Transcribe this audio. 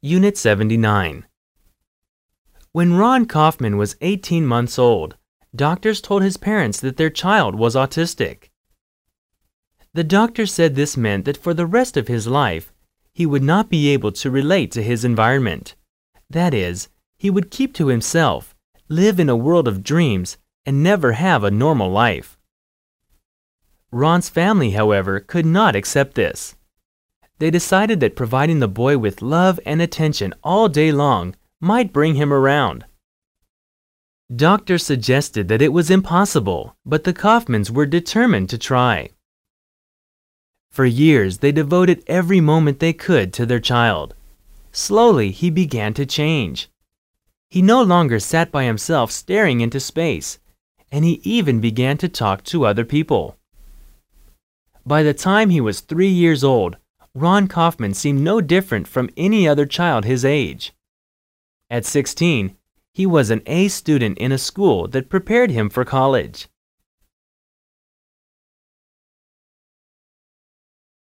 Unit 79. When Ron Kaufman was 18 months old, doctors told his parents that their child was autistic. The doctor said this meant that for the rest of his life, he would not be able to relate to his environment. That is, he would keep to himself, live in a world of dreams, and never have a normal life. Ron's family, however, could not accept this. They decided that providing the boy with love and attention all day long might bring him around. Doctors suggested that it was impossible, but the Kaufmans were determined to try. For years, they devoted every moment they could to their child. Slowly, he began to change. He no longer sat by himself staring into space, and he even began to talk to other people. By the time he was 3 years old, Ron Kaufman seemed no different from any other child his age. At 16, he was an A student in a school that prepared him for college.